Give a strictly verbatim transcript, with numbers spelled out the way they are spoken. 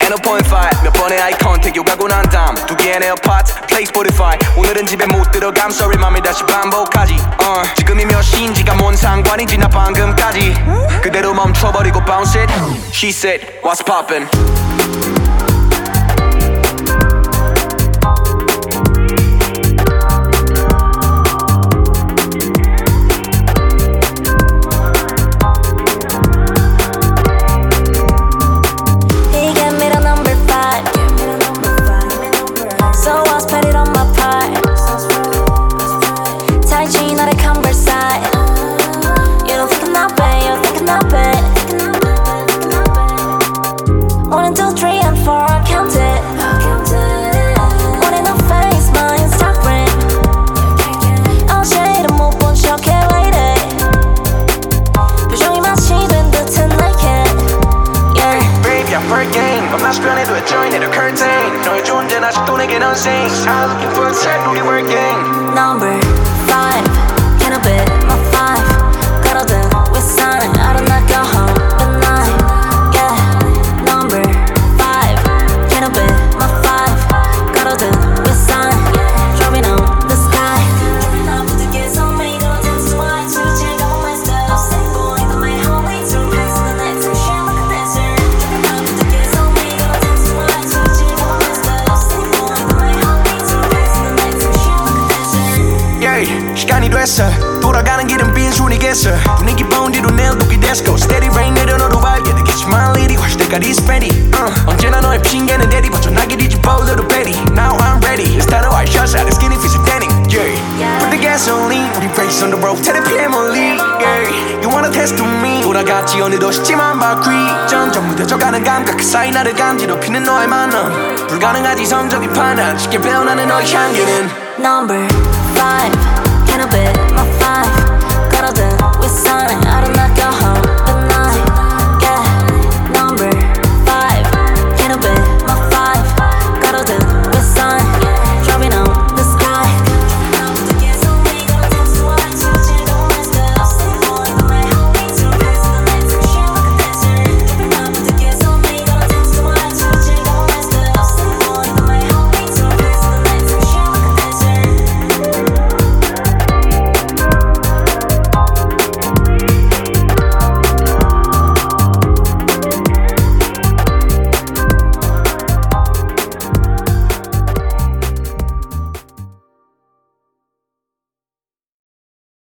and a point five 몇 번의 아이 컨택 요가고 난 다음 두 개의 에어팟 play Spotify 오늘은 집에 못 들어감 sorry 맘이 다시 반복하지 uh, 지금이 몇 시인지가 뭔 상관인지 나 방금까지 그대로 멈춰버리고 bounce it She said what's poppin' 변해도 join at a curtain 너의 존재는 아직도 내겐 unseen I'm looking for a set 우리 working Number five Can I bet my five 가로등 with sign I don't not go home at night Yeah Number five Can I bet my five 가로등 with sign Driving on the sky 나부터 계속 매일 어딘지 why 주제가 on my style Say boy 너 my homie to pass the next and shine like a dancer 나부터 계속 매일 시간이 됐어 돌아가는 길은 빈손이겠어 분위기 본 뒤로 내일 도끼 데스코 Steady rain 내려 너로 발견해 Get your 일이 훨씬 때까지 spready uh, 언제나 너의 핑계는 대리 벗어나게 뒤집어 little Betty Now I'm ready It's time to white shots out of skinny fit of denim Yeah Put the gasoline 우리 race on the road Tell the 피엠 only Yeah You wanna test to me 돌아갔지 오늘도 쉽지만 바퀴 점점 무뎌져가는 감각 그 사이 나를 간지럽히는 너의 만남 불가능하지 성적이 판단 쉽게 변하는 너의 향기는 Number five Can I bet my five 가로등 with sign